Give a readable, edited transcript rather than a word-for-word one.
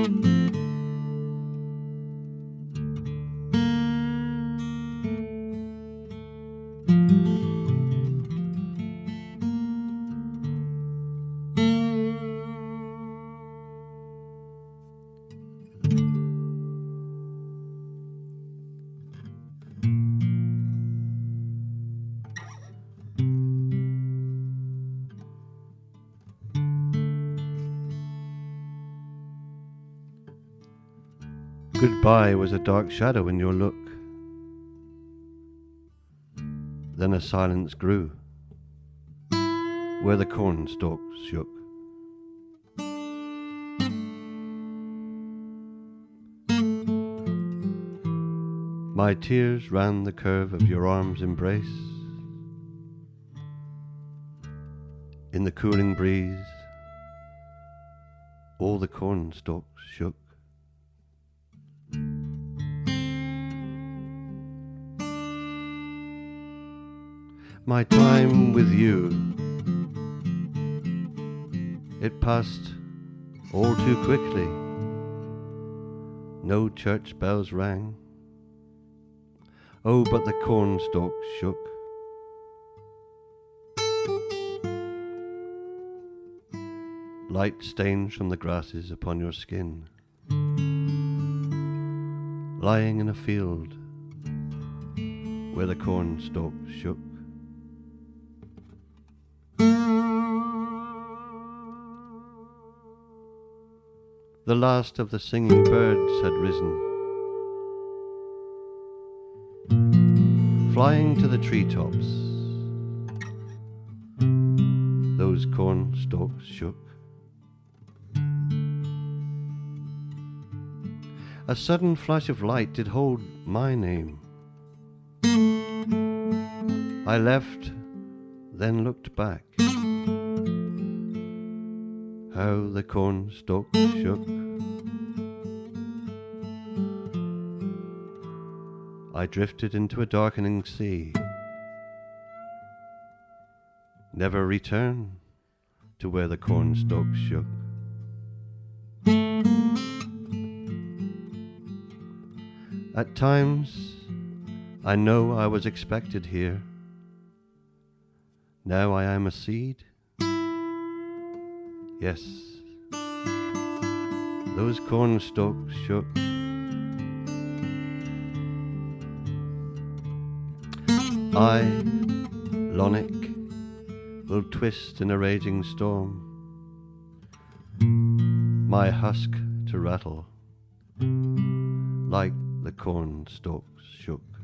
Goodbye was a dark shadow in your look. Then a silence grew, where the cornstalks shook. My tears ran the curve of your arm's embrace. In the cooling breeze, all the cornstalks shook. My time with you, it passed all too quickly. No church bells rang. Oh, but the cornstalks shook. Light stains from the grasses upon your skin, lying in a field where the cornstalks shook. The last of the singing birds had risen, flying to the treetops. Those cornstalks shook. A sudden flash of light did hold my name. I left, then looked back. How the cornstalks shook. I drifted into a darkening sea, never return to where the cornstalks shook. At times, I know I was expected here. Now I am a seed. Yes, those cornstalks shook. I, Lonick, will twist in a raging storm, my husk to rattle like the cornstalks shook.